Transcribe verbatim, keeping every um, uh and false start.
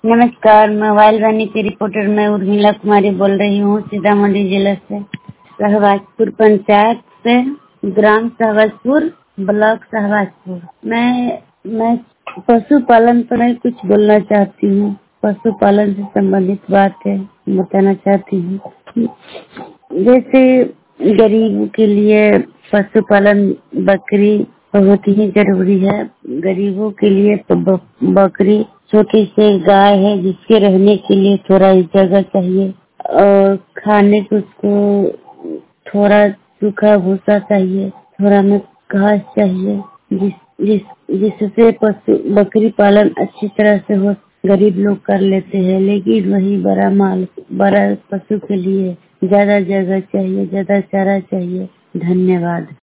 नमस्कार, मोबाइल वाणी की रिपोर्टर मैं उर्मिला कुमारी बोल रही हूँ सीतामढ़ी जिले से, सहवाजपुर पंचायत से, ग्राम सहवाजपुर, ब्लॉक सहवाजपुर। मैं मैं पशुपालन पर मैं कुछ बोलना चाहती हूँ। पशुपालन से संबंधित बात है, बताना चाहती हूँ। जैसे गरीब के लिए पशुपालन बकरी बहुत ही जरूरी है। गरीबों के लिए तो बकरी छोटी सी गाय है जिसके रहने के लिए थोड़ा ही जगह चाहिए और खाने को उसको थोड़ा सूखा भूसा चाहिए, थोड़ा में घास चाहिए, जिस जिस जिससे पशु बकरी पालन अच्छी तरह से हो। गरीब लोग कर लेते हैं, लेकिन वही बड़ा माल बड़ा पशु के लिए ज्यादा जगह चाहिए, ज्यादा चारा चाहिए। धन्यवाद।